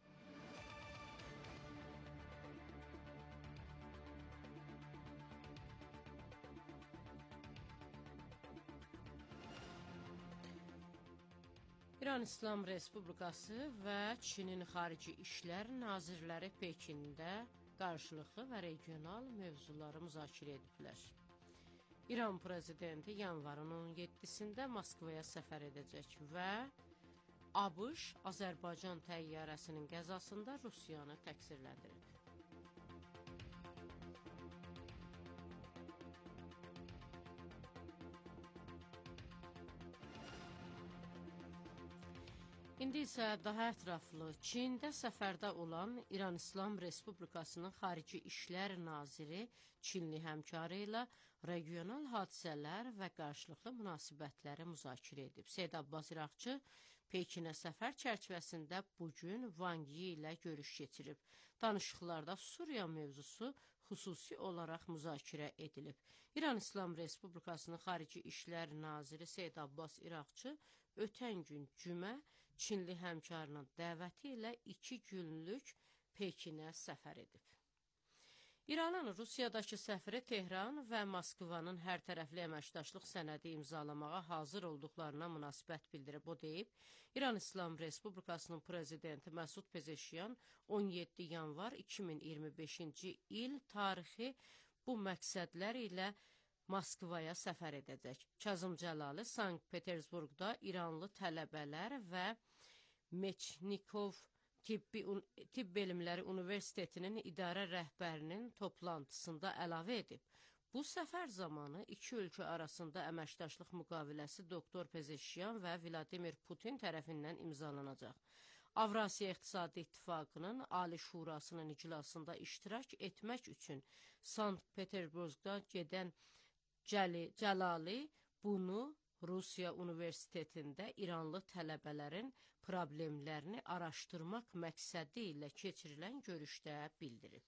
İran İslam Respublikası və Çinin Xarici İşlər Nazirləri Pekində qarşılıqlı və regional mövzuları müzakirə ediblər. İran prezidenti yanvarın 17-sində Moskvaya səfər edəcək və ABŞ Azərbaycan təyyarəsinin qəzasında Rusiyanı təqsirləndirib. İndi isə daha ətraflı, Çində səfərdə olan İran İslam Respublikasının Xarici İşlər Naziri Çinli həmkarı ilə regional hadisələr və qarşılıqlı münasibətləri müzakirə edib. Seyid Abbas İraqçı Pekinə səfər çərçivəsində bugün Wang Yi ilə görüş keçirib. Danışıqlarda Suriya mövzusu xüsusi olaraq müzakirə edilib. İran İslam Respublikasının Xarici İşlər Naziri Seyid Abbas İraqçı ötən gün cümə Çinli həmkarının dəvəti ilə 2 günlük Pekinə səfər edib. İranın Rusiyadakı səfiri Tehran və Moskvanın hər tərəfli əməkdaşlıq sənədi imzalamağa hazır olduqlarına münasibət bildirib. O deyib, İran İslam Respublikasının prezidenti Məsud Pezeşyan 17 yanvar 2025-ci il tarixi bu məqsədlər ilə Moskvaya səfər edəcək. Kazım Cəlali Sankt-Petersburqda İranlı tələbələr və Meçnikov Tibb Elmləri Universitetinin idarə rəhbərinin toplantısında əlavə edib. Bu səfər zamanı iki ölkə arasında əməkdaşlıq müqaviləsi Doktor Pezeşyan və Vladimir Putin tərəfindən imzalanacaq. Avrasiya İqtisadi İttifaqının Ali Şurasının iclasında iştirak etmək üçün Sankt-Peterburqda gedən Cəlali bunu Rusiya Universitetində İranlı tələbələrin problemlərini araşdırmaq məqsədi ilə keçirilən görüşdə bildirib.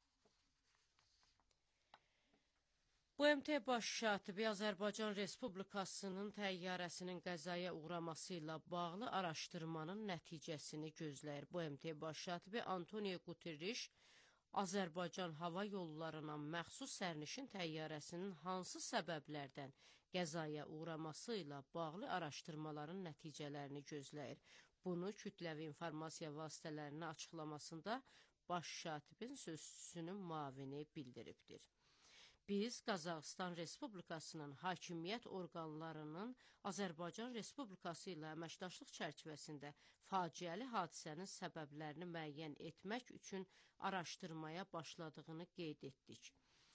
BMT Baş Katibi Azərbaycan Respublikasının təyyarəsinin qəzaya uğraması ilə bağlı araşdırmanın nəticəsini gözləyir. BMT Baş Katibi Antonio Guterres Azərbaycan hava yollarına məxsus sərnişin təyyarəsinin hansı səbəblərdən qəzaya uğraması ilə bağlı araşdırmaların nəticələrini gözləyir. Bunu kütləvi informasiya vasitələrinin açıqlamasında Baş Katibin sözçüsünün müavini bildiribdir. Biz Qazaxıstan Respublikasının hakimiyyət orqanlarının Azərbaycan Respublikası ilə əməkdaşlıq çərçivəsində faciəli hadisənin səbəblərini müəyyən etmək üçün araşdırmaya başladığını qeyd etdik.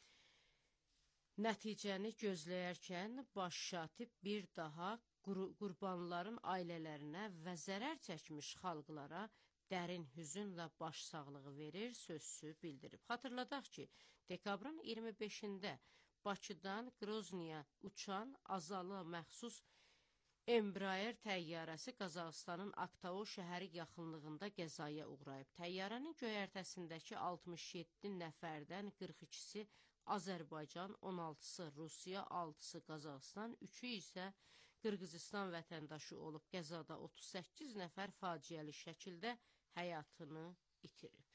Nəticəni gözləyərkən Baş Katib bir daha qurbanların ailələrinə və zərər çəkmiş xalqlara dərin hüzünlə başsağlığı verir, sözsü bildirib. Xatırladaq ki, dekabrın 25-də Bakıdan Qrozniyə uçan Azalı məxsus Embraer təyyarəsi Qazaxıstanın Aktao şəhəri yaxınlığında qəzaya uğrayıb. Təyyarənin göyərtəsindəki 67 nəfərdən 42-si Azərbaycan, 16-sı Rusiya, 6-sı Qazaxıstan, 3-ü isə Qırğızistan vətəndaşı olub. Qəzada 38 nəfər faciəli şəkildə həyatını itirib.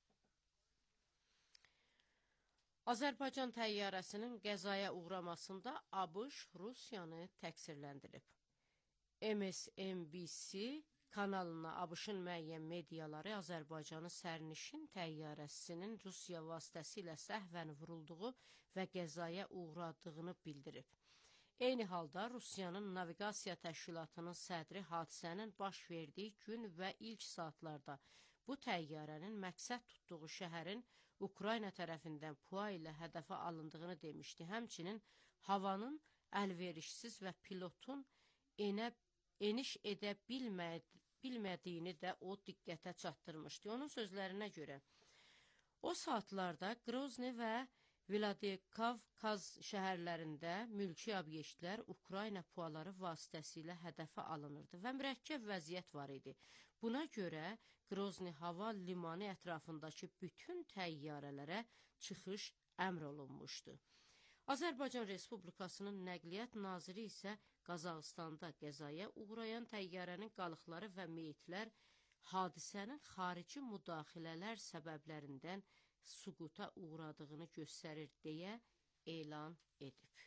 Azərbaycan təyyarəsinin qəzaya uğramasında ABŞ Rusiyanı təqsirləndirib. MSNBC kanalına ABŞ-ın müəyyən mediaları Azərbaycanın sərnişin təyyarəsinin Rusiya vasitəsilə səhvən vurulduğu və qəzaya uğradığını bildirib. Eyni halda Rusiyanın Naviqasiya Təşkilatının sədri hadisənin baş verdiyi gün və ilk saatlarda bu təyyarənin məqsəd tutduğu şəhərin Ukrayna tərəfindən PUA ilə hədəfə alındığını demişdi. Həmçinin havanın əlverişsiz və pilotun eniş edə bilmədiyini də o diqqətə çatdırmışdı. Onun sözlərinə görə, o saatlarda Qrozny və Vladikavkaz şəhərlərində mülki obyektlər Ukrayna PUA-ları vasitəsilə hədəfə alınırdı və mürəkkəb vəziyyət var idi. Buna görə Qrozny hava limanı ətrafındakı bütün təyyarələrə çıxış əmr olunmuşdu. Azərbaycan Respublikasının Nəqliyyat Naziri isə Qazaxıstanda qəzaya uğrayan təyyarənin qalıqları və meyitlər hadisənin xarici müdaxilələr səbəblərindən süquta uğradığını göstərir deyə elan edib.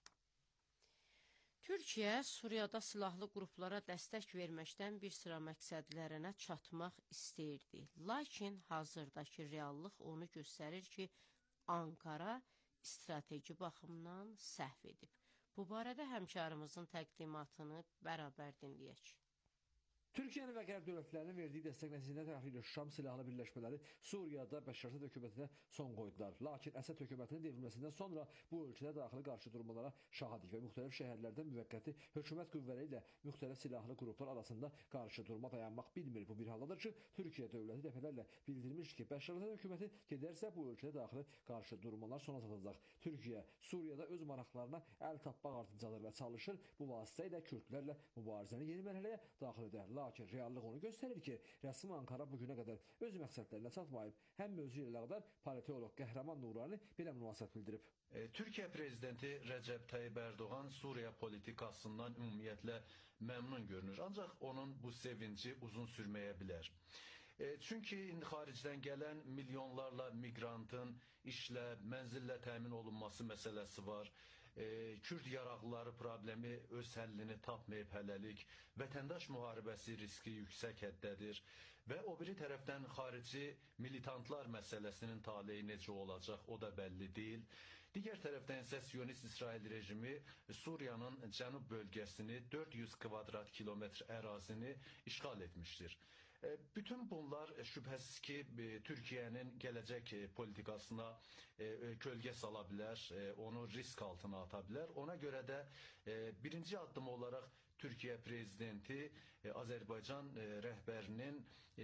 Türkiyə Suriyada silahlı qruplara dəstək verməkdən bir sıra məqsədlərinə çatmaq istəyirdi. Lakin hazırdakı reallıq onu göstərir ki, Ankara strateji baxımdan səhv edib. Bu barədə həmkarımızın təqdimatını bərabər dinləyək. Türkiyənin və qərb dövlətlərinin verdiyi dəstək nəticəsində təxliyə Şam silahlı birləşmələri Suriyada Bəşər Əsəd hökumətinə son qoydular. Lakin Əsəd hökumətinin devrilməsindən sonra bu ölkədə daxili qarşıdurmalara şahidik və müxtəlif şəhərlərdə müvəqqəti hökumət qüvvələri ilə müxtəlif silahlı qruplar arasında qarşıdurma dayanmaq bilmir. Bu bir haldadır ki, Türkiyə dövləti dəfələrlə bildirmiş ki, Bəşər Əsəd hökuməti gedərsə bu ölkədə daxili qarşıdurmalar sona çatacaq. Türkiyə Suriyada öz maraqlarına əl tapmaq ardıncadır və çalışır bu vasitə ilə Kürdlərlə mübarizəni yeni mərhələyə daxil edər. Lakin reallıq onu göstərir ki, rəsmi Ankara bugünə qədər öz məqsədlərinə çatmayıb. Həm mövzu ilə əlaqədar politolog Qəhrəman Nurani belə münasibət bildirib. Türkiyə prezidenti Rəcəb Tayyib Ərdoğan Suriya politikasından ümumiyyətlə məmnun görünür. Ancaq onun bu sevinci uzun sürməyə bilər. Çünki xaricdən gələn milyonlarla miqrantın işlə, mənzillə təmin olunması məsələsi var. Kürd yaraqlıları problemi öz həllini tapmayıb hələlik, vətəndaş müharibəsi riski yüksək həddədir və o biri tərəfdən xarici militantlar məsələsinin taleyi necə olacaq, o da bəlli deyil. Digər tərəfdən isə Siyonist İsrail rejimi Suriyanın cənub bölgəsini 400 kvadrat kilometr ərazini işğal etmişdir. Bütün bunlar şübhəsiz ki, Türkiyənin gələcək politikasına kölgə sala bilər, onu risk altına ata bilər. Ona görə də birinci addım olaraq Türkiyə prezidenti Azərbaycan rəhbərinin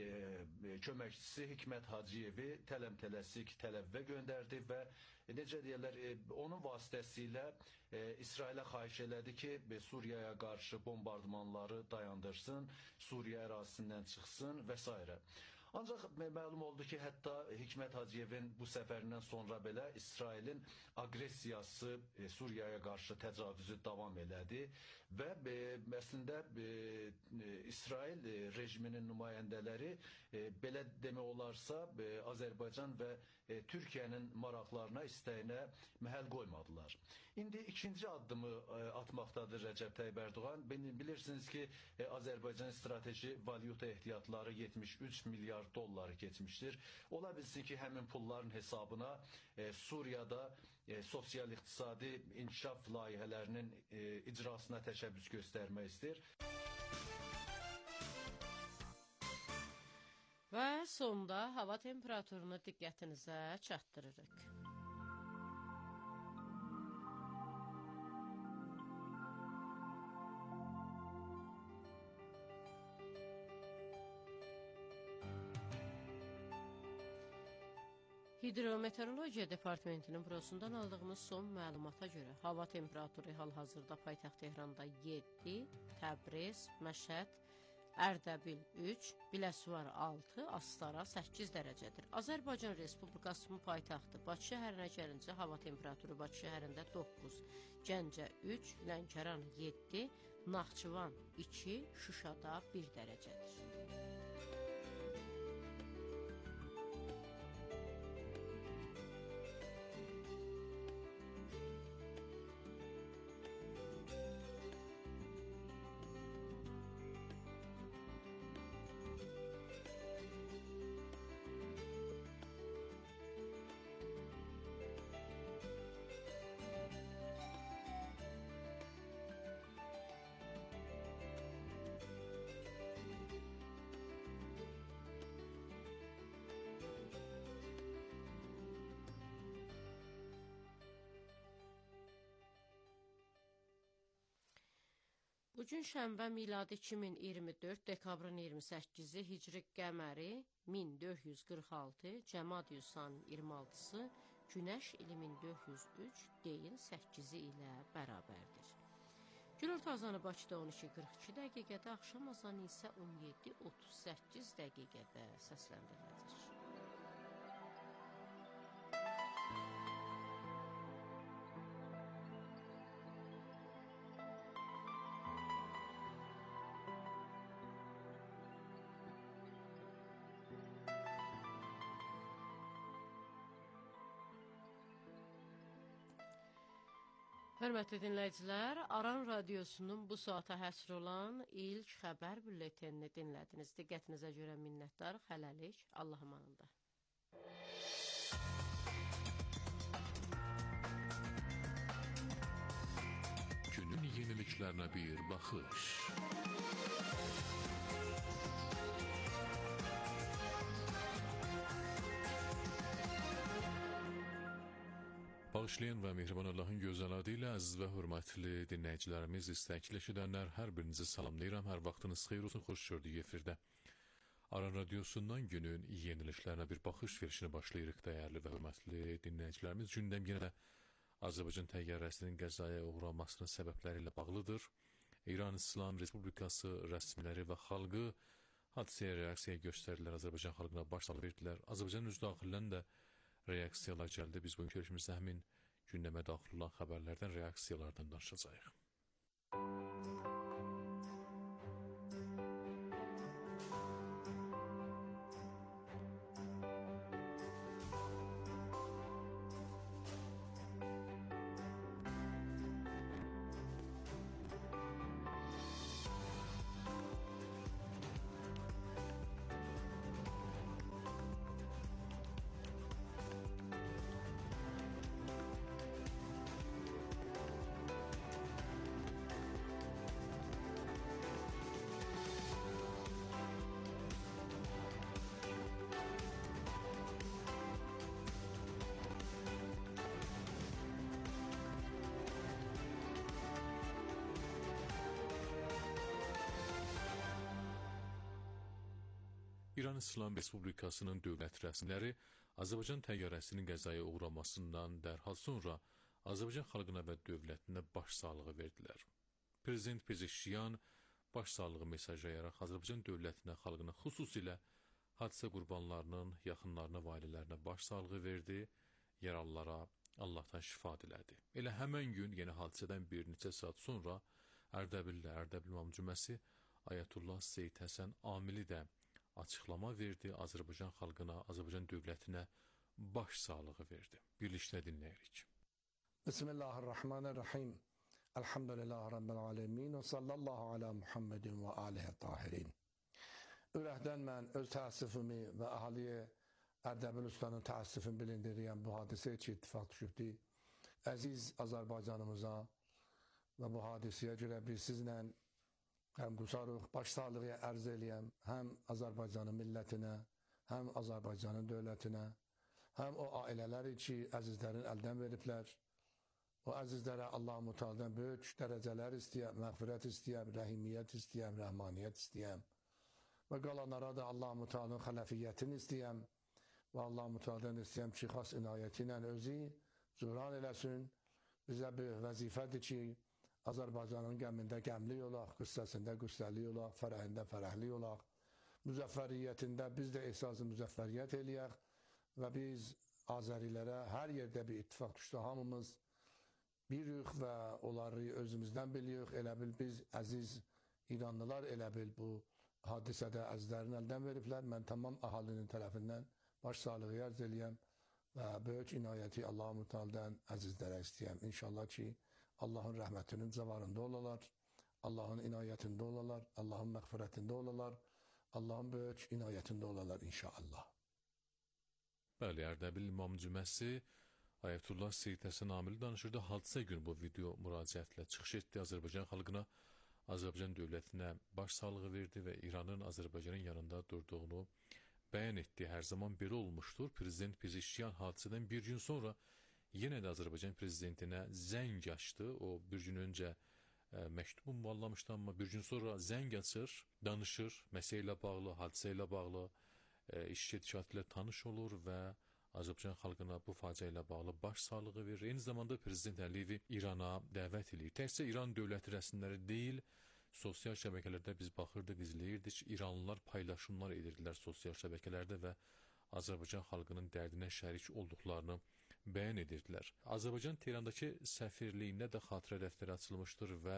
köməkçisi Hikmət Hacıyevi tələm-tələsik Təl-Əvivə göndərdi və necə deyirlər, onun vasitəsilə İsrailə xahiş elədi ki, Suriyaya qarşı bombardmanları dayandırsın, Suriya ərazisindən çıxsın və s. Ancaq məlum oldu ki, hətta Hikmət Hacıyevin bu səfərindən sonra belə İsrailin aqressiyası Suriyaya qarşı təcavüzü davam elədi və əslində İsrail rejiminin nümayəndələri belə demək olarsa Azərbaycan və Türkiyənin maraqlarına, istəyinə məhəl qoymadılar. İndi ikinci addımı atmaqdadır Rəcəb Tayyib Ərdoğan. Bilirsiniz ki, Azərbaycan strateji valyuta ehtiyatları 73 milyar dolları keçmişdir. Ola bilsin ki, həmin pulların hesabına Suriyada sosial-iqtisadi inkişaf layihələrinin icrasına təşəbbüs göstərmək istəyir. Və sonda hava temperaturunu diqqətinizə çatdırırıq. Hidrometeorologiya Departamentinin bürosundan aldığımız son məlumata görə hava temperaturu hal-hazırda paytaxt Tehranda 7, Təbriz, Məşəd, Ərdəbil 3, Biləsuvar 6, Astara 8 dərəcədir. Azərbaycan Respublikasının paytaxtı Bakı şəhərinə gəlincə hava temperaturu Bakı şəhərində 9, Gəncə 3, Lənkəran 7, Naxçıvan 2, Şuşada 1 dərəcədir. Bugün şənbə miladi 2024, dekabrın 28-i, hicri qəməri 1446, cəmad yusan 26-sı, günəş ili 1403, deyil 8-i ilə bərabərdir. Günorta azanı Bakıda 12:42 dəqiqədə, axşam azanı isə 17:38 dəqiqədə səsləndirilir. Hörmətli dinləyicilər, Aran Radiosunun bu saata həsr olan ilk xəbər bülletenini dinlədiniz. Diqqətinizə görə minnətdar, hələlik, Allah amanında. Günün yeniliklərinə bir baxış. Bağışlayan və mehriban Allahın gözəl adı ilə əziz və hörmətli dinləyicilərimiz, istəkli eşidənlər, hər birinizi salamlayıram. Hər vaxtınız xeyir olsun, xoş gördük efirdə. Aran Radiosundan günün yeniliklərinə bir baxış verişini başlayırıq, dəyərli və hörmətli dinləyicilərimiz. Gündəm yenə də Azərbaycan təyyarəsinin qəzaya uğramasının səbəbləri ilə bağlıdır. İran İslam Respublikası rəsmiləri və xalqı hadisəyə reaksiya göstərdilər, Azərbaycan xalqına başsağlığı verdilər. Azərbaycan öz daxilən də reaksiyalar gəldi. Biz bugün görüşümüzdə həmin gündəmə daxil olan xəbərlərdən, reaksiyalardan danışacağıq. İran İslam Respublikasının dövlət rəsmiləri Azərbaycan təyyarəsinin qəzaya uğramasından dərhal sonra Azərbaycan xalqına və dövlətinə başsağlığı verdilər. Prezident Pezeşkiyan başsağlığı mesajı yayaraq Azərbaycan dövlətinə, xalqına, xüsusilə hadisə qurbanlarının yaxınlarına və ailələrinə başsağlığı verdi, yaralılara Allahdan şifa dilədi. Elə həmən gün yenə hadisədən bir neçə saat sonra Ərdəbildə Ərdəbil İmam Cüməsi Ayətullah Seyid Həsən Amili də açıqlama verdi, Azərbaycan xalqına, Azərbaycan dövlətinə başsağlığı verdi. Birlikdə dinləyirik. Bismillahirrahmanirrahim. Elhamdülillahi Rabbil alemin və sallallahu ala Muhammedin və alihi tahirin. Ürəkdən mən öz təəssüfümü və əhaliyə Ərdəbil ustanın təəssüfünü bilindirirəm bu hadisəyə ki, ittifaq düşübdü. Əziz Azərbaycanımıza və bu hadisəyə görə biz sizlə qəmqusarıq, başsağlığı ərz eləyəm, həm Azərbaycanın millətinə, həm Azərbaycanın dövlətinə, həm o ailələri ki, əzizlərin əldən veriblər. O əzizlərə Allah-u Teala'dan böyük dərəcələr istəyəm, məğfirət istəyəm, rəhimiyyət istəyəm, rəhmaniyyət istəyəm. Və qalanlara da Allah-u Teala'nın xələfiyyətini istəyəm və Allah-u Teala'dan istəyəm ki, xas inayəti ilə özü cüran eləsin. Bizə böyük vəzifədir ki, Azərbaycanın qəmində qəmli olaq, qüssəsində qüssəli olaq, fərəhində fərəhli olaq. Müzəffəriyyətində biz də ehsası müzəffəriyyət eləyək və biz Azərilərə hər yerdə bir ittifaq düşdü. Hamımız birik və onları özümüzdən bilirik. Elə bil biz əziz İranlılar elə bil bu hadisədə əzizlərin əldən veriblər. Mən tamam əhalinin tərəfindən başsağlığı ərz eləyəm və böyük inayəti Allah-u Teala'dan əzizlərə istəyəm. İnşallah ki, Allahın rəhmətinin cavarında olalar, Allahın inayətində olalar, Allahın məğfirətində olalar, Allahın böyük inayətində olalar inşallah. Bəli, Ərdəbil İmam Cüməsi Ayətullah Seyid Həsən Amili danışırdı. Hadisə günü bu video müraciətlə çıxış etdi Azərbaycan xalqına, Azərbaycan dövlətinə başsağlığı verdi və İranın Azərbaycanın yanında durduğunu bəyan etdi. Hər zaman belə olmuşdur. Prezident Pezeşkiyan hadisədən bir gün sonra yenə də Azərbaycan prezidentinə zəng açdı. O bir gün öncə məktub ünvanlamışdı, amma bir gün sonra zəng açır, danışır, məsələ ilə bağlı, hadisə ilə bağlı, iş gedişatı ilə tanış olur və Azərbaycan xalqına bu faciə ilə bağlı başsağlığı verir. Eyni zamanda Prezident Əliyevi İrana dəvət edir. Təkcə İran dövləti rəsmiləri deyil, sosial şəbəkələrdə biz baxırdıq, izləyirdik. İranlılar paylaşımlar edirdilər sosial şəbəkələrdə və Azərbaycan xalqının dərdinə şərik olduqlarını bəyan edirdilər. Azərbaycan Tehrandakı səfirliyində də xatirə dəftəri açılmışdır və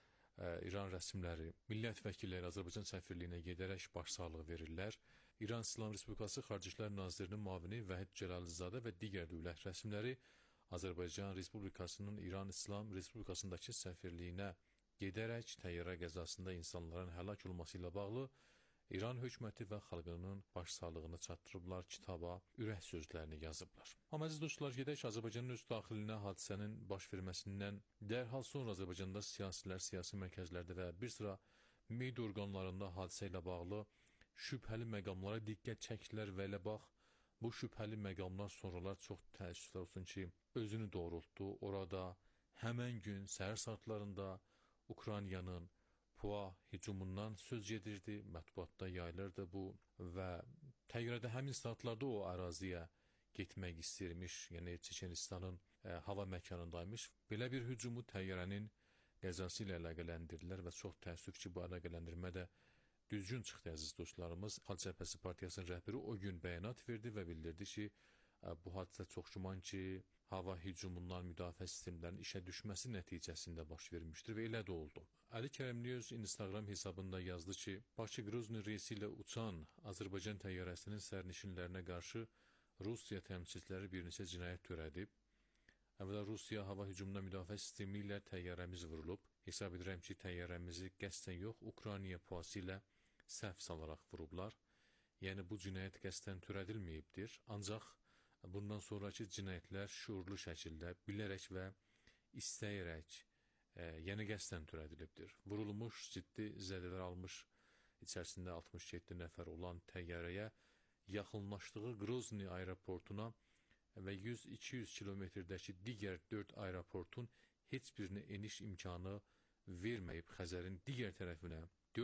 İran rəsmiləri, millət vəkilləri Azərbaycan səfirliyinə gedərək başsağlığı verirlər. İran İslam Respublikası Xarici İşlər Nazirinin müavini Vahid Cəlalizadə və digər dövlət rəsmiləri Azərbaycan Respublikasının İran İslam Respublikasındakı səfirliyinə gedərək təyyarə qəzasında insanların həlak olması ilə bağlı İran hökuməti və xalqının başsağlığını çatdırıblar, kitaba ürək sözlərini yazıblar. Amma əziz dostlar, gedək Azərbaycanın öz daxilinə hadisənin baş verməsindən dərhal sonra Azərbaycanda siyasilər, siyasi mərkəzlərdə və bir sıra media orqanlarında hadisə ilə bağlı şübhəli məqamlara diqqət çəkdilər və elə bax, bu şübhəli məqamlar sonralar çox təəssüflər olsun ki, özünü doğrultdu. Orada həmən gün səhər saatlarında Ukraynanın PUA hücumundan söz gedirdi, mətbuatda yayılırdı bu və təyyarədə həmin saatlarda o əraziyə getmək istəyirmiş, yəni Çeçenistanın hava məkanındaymış. Belə bir hücumu təyyarənin qəzası ilə əlaqələndirdilər və çox təəssüf ki, bu əlaqələndirmə də düzgün çıxdı əziz dostlarımız. Xalq Cəbhəsi Partiyasının rəhbəri o gün bəyanat verdi və bildirdi ki, bu hadisə çox güman ki, hava hücumundan müdafiə sistemlərinin işə düşməsi nəticəsində baş vermişdir və elə də oldu. Əli Kərimli öz Instagram hesabında yazdı ki, Bakı-Qrozny reysi ilə uçan Azərbaycan təyyarəsinin sərnişinlərinə qarşı Rusiya təmsilçiləri bir neçə cinayət törədib. Əvvəla Rusiya hava hücumundan müdafiə sistemi ilə təyyarəmiz vurulub. Hesab edirəm ki, təyyarəmizi qəsdən yox, Ukrayna puası ilə səhv salaraq vurublar. Yəni bu cinayət qəsdən törədilməyibdir. Ancaq bundan sonraki cinayətlər şuurlu şəkildə bilərək və istəyərək, yəni qəsdən törədilibdir. Vurulmuş, ciddi zədələr almış, içərisində 67 nəfər olan təyyarəyə yaxınlaşdığı Qrozny aeroportuna və 100-200 kilometrdəki digər 4 aeroportun heç birinə eniş imkanı verməyib Xəzərin digər tərəfinə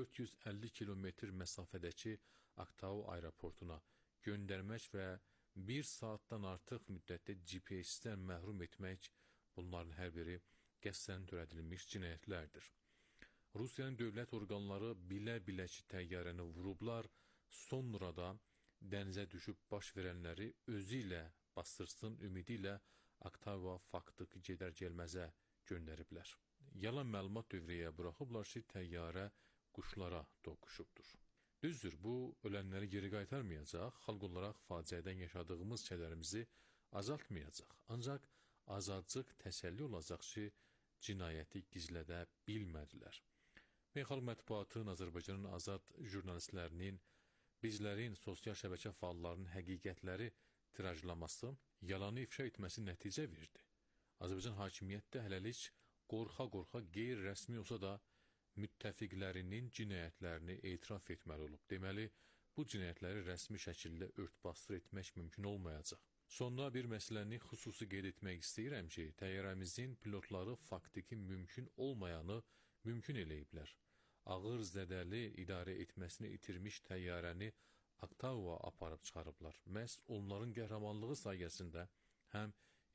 450 kilometr məsafədəki Aktau aeroportuna göndərmək və bir saatdan artıq müddətdə GPS-dən məhrum etmək, bunların hər biri qəsdən törədilmiş cinayətlərdir. Rusiyanın dövlət orqanları bilə-bilə ki, təyyarəni vurublar, sonra da dənizə düşüb baş verənləri özü ilə bastırsın ümidi ilə Aktava faktı gedər gəlməzə göndəriblər. Yalan məlumat dövrəyə buraxıblar ki, təyyarə quşlara toqquşubdur. Düzdür, bu ölənləri geri qaytarmayacaq, xalq olaraq faciədən yaşadığımız kədərimizi azaltmayacaq. Ancaq azacıq təsəlli olacaq ki, cinayəti gizlədə bilmədilər. Xalq mətbuatının, Azərbaycanın azad jurnalistlərinin, bizlərin, sosial şəbəkə fəallarının həqiqətləri tirajlaması, yalanı ifşa etməsi nəticə verdi. Azərbaycan hakimiyyətdə hələlik qorxa-qorxa qeyri-rəsmi olsa da müttəfiqlərinin cinayətlərini etiraf etməli olub. Deməli, bu cinayətləri rəsmi şəkildə örtbasdır etmək mümkün olmayacaq. Sonda bir məsələni xüsusi qeyd etmək istəyirəm ki, təyyarəmizin pilotları faktiki mümkün olmayanı mümkün eləyiblər. Ağır zədəli idarə etməsini itirmiş təyyarəni Aktauva aparıb çıxarıblar. Məhz onların qəhrəmanlığı sayəsində həm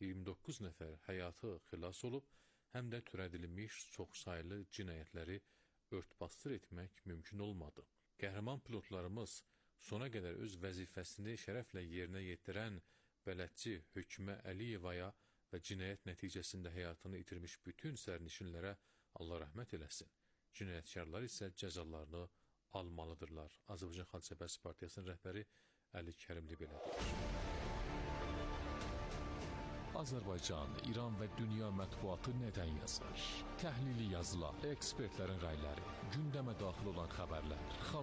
29 nəfər həyatı xilas olub, həm də törədilmiş çoxsaylı cinayətləri örtbasdır etmək mümkün olmadı. Qəhrəman pilotlarımız sona qədər öz vəzifəsini şərəflə yerinə yetirən bələdçi Hökümə Əliyevaya və cinayət nəticəsində həyatını itirmiş bütün sərnişinlərə Allah rəhmət eləsin. Cinayətkarlar isə cəzalarını almalıdırlar. Azərbaycan Xalq Cəbhəsi Partiyasının rəhbəri Əli Kərimli belə deyir. Azərbaycan, İran və dünya mətbuatı nədən yazır? Təhlili yazılar, ekspertlərin rəyləri, gündəmə daxil olan xəbərlər,